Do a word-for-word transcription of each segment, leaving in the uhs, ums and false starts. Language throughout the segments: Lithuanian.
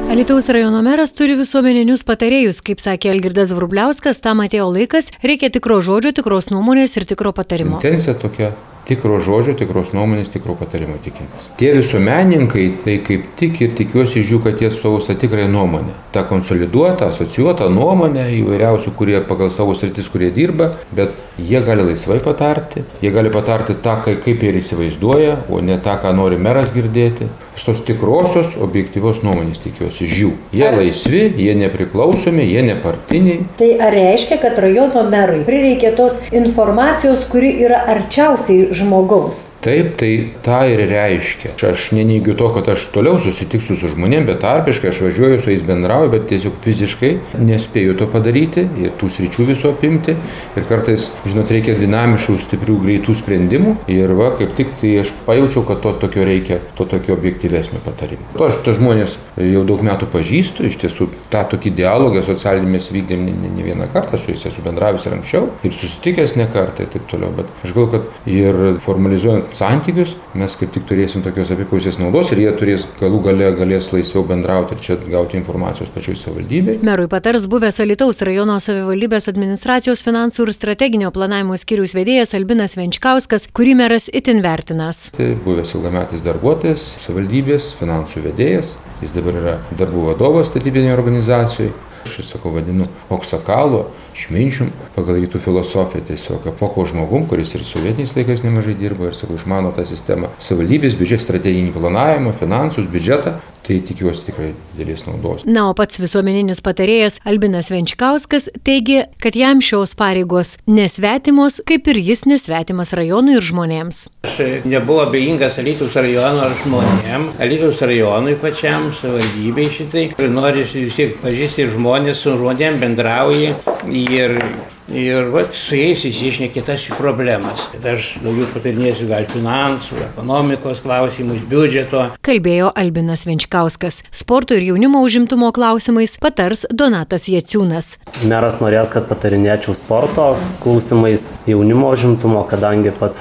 Alytaus rajono meras turi visuomeninius patarėjus, kaip sakė Algirdas Vrubliauskas, tam atėjo laikas, reikia tikro žodžio, tikros nuomonės ir tikro patarimo. Intencija tokia. Tikro žodžio, tikros nuomonės, tikro patarimo tikintis. Tie visuomenininkai, tai kaip tik ir tikiuosi iš jų, kad jie atstovaus tą tikrąją nuomonę. Ta konsoliduota, asocijuota nuomonė įvairiausių, kurie pagal savo sritis, kurie dirba, bet jie gali laisvai patarti, jie gali patarti tą, kaip jie įsivaizduoja, o ne tą, ką nori meras girdėti. Šitos tikrosios, objektyvios nuomonės tikiuosi iš jų. Jie laisvi, jie nepriklausomi, jie nepartiniai. Tai ar reiškia, kad rajono merui prireikia tos informacijos, kuri yra arčiausiai žmogaus? Taip, tai tą ir reiškia. Aš neneigiu to, kad aš toliau susitiksiu su žmonėm, bet tarpiškai aš važiuoju su jais bendrauju, bet tiesiog fiziškai nespėju to padaryti ir tų sričių viso apimti. Ir kartais, žinot, reikia dinamiškų, stiprių, greitų sprendimų. Ir va, kaip tik tai aš pajaučiau, kad to tokio reikia, to tokio objektyvesnio patarimo. To aš tą žmonės jau daug metų pažįstu, iš tiesų tą tokį dialogą socialinį mes vykdėm ne, ne, ne vieną kartą, su jais esu bendravęs ir anksčiau, ir susitikęs ne kartą ir taip toliau. Bet aš galvoju, kad ir formalizuojant santykius, mes kaip tik turėsim tokios abipusės naudos ir jie turės galų gale galės laisviau bendrauti ir čia gauti informacijos pačioj savivaldybei. Merui patars buvęs Alytaus rajono savivaldybės administracijos finansų ir strateginio planavimo skyriaus vedėjas Albinas Venčkauskas, kurį meras itin vertinas. Tai buvęs ilgametis darbuotojas, savivaldybės, finansų vedėjas, jis dabar yra darbų vadovas statybinėje organizacijoje. Aš sakau, vadinu Oksakalo, išminčium, pagal rytų filosofiją, tiesiog epoko žmogum, kuris ir sovietiniais laikais nemažai dirbo ir, sakau, išmano tą sistemą savivaldybės, biudžetą, strateginį planavimą, finansus, biudžetą, tai tikiuosi tikrai didelės naudos. Na, o pats visuomeninis patarėjas Albinas Venčkauskas teigė, kad jam šios pareigos nesvetimos, kaip ir jis nesvetimas rajonui ir žmonėms. Aš nebuvau abejingas Alytaus rajono žmonėm, Alytaus rajonui pačiam, savivaldybei šitai. Ir norisi vis tiek pažįsti žmonės, su žmonėm bendrauji ir... Ir vat, su jais išsišnekė tas problemas. Bet aš daugiau patarinėsiu gal finansų, ekonomikos klausimus, biudžeto. Kalbėjo Albinas Venčkauskas. Sporto ir jaunimo užimtumo klausimais patars Donatas Jaciūnas. Meras norės, kad patarinėčiau sporto klausimais, jaunimo užimtumo, kadangi pats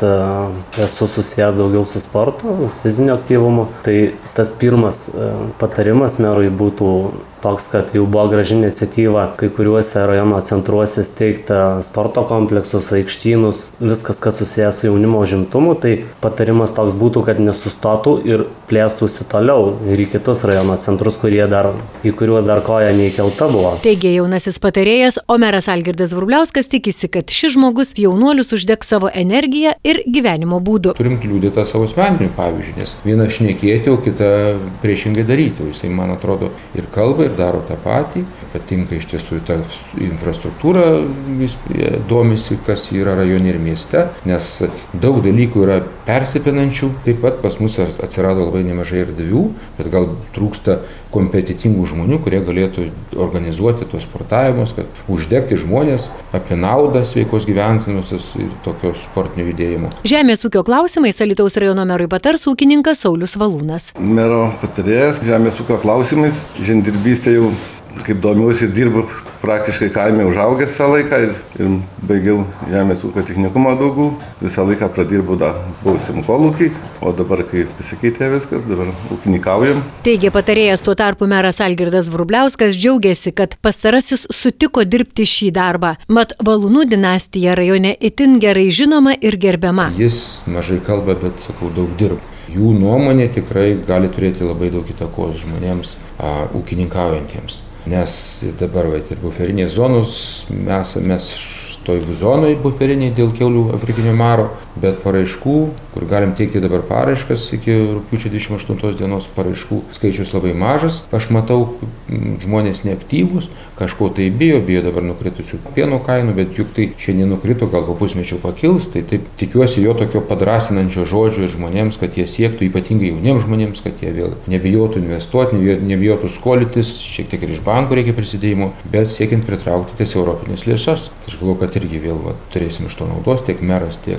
esu susijęs daugiau su sportu, fiziniu aktyvumu. Tai tas pirmas patarimas merui būtų toks, kad jau buvo graži iniciatyva kai kuriuose rajono centruose steigti sporto kompleksus, aikštynus, viskas, kas susijęs su jaunimo užimtumu, tai patarimas toks būtų, kad nesustotų ir plėstųsi toliau ir į kitus rajono centrus, kurie dar, į kuriuos dar koja neįkelta buvo. Teigė jaunasis patarėjas, o meras Algirdas Vrubliauskas tikisi, kad šis žmogus jaunuolius uždegs savo energiją ir gyvenimo būdu. Turim liūdėti savo asmeninių pavyzdžių, nes vieną šnekėti, o kitą priešingai daryti. Jisai, man atrodo, ir kalba, ir daro tą patį, patinka iš tiesų tą infrastruktūrą, vis domisi, kas yra rajone ir mieste, nes daug dalykų yra persipinančių, taip pat pas mus atsirado labai nemažai erdvių, bet gal trūksta kompetitingų žmonių, kurie galėtų organizuoti tos sportavimus, kad uždegti žmonės apie naudą sveikos gyvensenos ir tokio sportinio judėjimo. Žemės ūkio klausimais Alytaus rajono merui patars ūkininkas Saulius Valūnas. Mero patarėjas žemės ūkio klausimais, žemdirbystė jau kaip domiuosi ir dirbu praktiškai kaime užaugęs visą laiką ir, ir baigiau žemės ūkio technikumą daugų. Visą laiką pradirbau dar buvusiam kolūkį, o dabar, kai pasikeitė viskas, dabar ūkininkaujam. Teigė patarėjas, tuo tarpu meras Algirdas Vrubliauskas džiaugiasi, kad pastarasis sutiko dirbti šį darbą. Mat Valūnų dinastija rajone itin gerai žinoma ir gerbiama. Jis mažai kalba, bet, sakau, daug dirba. Jų nuomonė tikrai gali turėti labai daug įtakos žmonėms a, ūkininkaujantiems. Nes dabar va, ir buferinės zonos, mes, mes toj zonoj buferiniai dėl kiaulių afrikinio maro, bet paraiškų, kur galim teikti dabar paraiškas iki rugpjūčio dvidešimt aštuntos dienos, paraiškų skaičius labai mažas. Aš matau žmonės neaktyvūs, kažko tai bijo, bijo dabar nukritusių pieno kainų, bet juk tai čia nenukrito, gal po pusmečio pakils, tai taip tikiuosi jo tokio padrasinančio žodžio žmonėms, kad jie siektų, ypatingai jauniems žmonėms, kad jie vėl nebijotų investuoti, nebijotų skolytis, šiek tiek ir iš bankų reikia prisidėjimo, bet siekiant pritraukti ties europinės lėšas. Aš galvoju, kad irgi vėl va, turėsim iš to naudos tiek meras, tiek rajono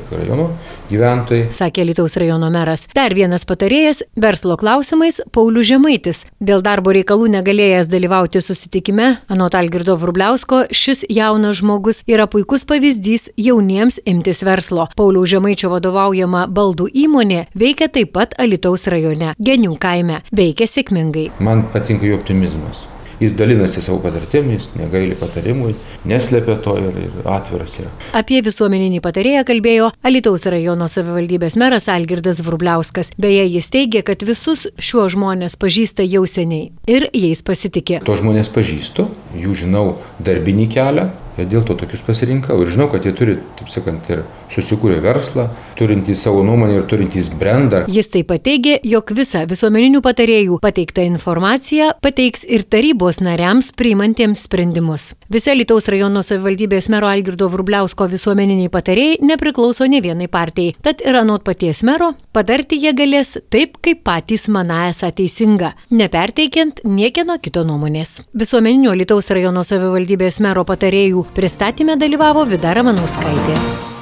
gyventojai. Sakė Alytaus rajono meras. Dar vienas patarėjas verslo klausimais Paulius Žemaitis. Dėl darbo reikalų negalėjęs dalyvauti susitikime, anot Algirdo Vrubliausko, šis jaunas žmogus yra puikus pavyzdys jauniems imtis verslo. Pauliaus Žemaičio vadovaujama baldų įmonė veikia taip pat Alytaus rajone, Genių kaime. Veikia sėkmingai. Man patinka jo optimizmas. Jis dalinasi savo patirtimis, negaili patarimui, neslepia to ir, ir atviras yra. Apie visuomeninį patarėją kalbėjo Alytaus rajono savivaldybės meras Algirdas Vrubliauskas. Beje, jis teigia, kad visus šiuos žmonės pažįsta jau seniai ir jais pasitikė. To žmonės pažįstu, jų žinau darbinį kelią, ir dėl to tokius pasirinkau. Ir žinau, kad jie turi, taip sakant, ir susikūrė verslą, turintys savo nuomonę ir turintys brandą. Jis taip pat teigė, jog visą visuomeninių patarėjų pateiktą informaciją pateiks ir tarybos nariams priimantiems sprendimus. Visi Alytaus rajono savivaldybės mero Algirdo Vrubliausko visuomeniniai patarėjai nepriklauso ne vienai partijai. Tad ir anot paties mero, patarti jie galės taip, kaip patys manąją esą teisinga, neperteikiant niekieno kito nuomonės. Visuomeninių Alytaus rajono savivaldybės mero patarėjų pristatyme dalyvavo Vida Ramanauskaitė.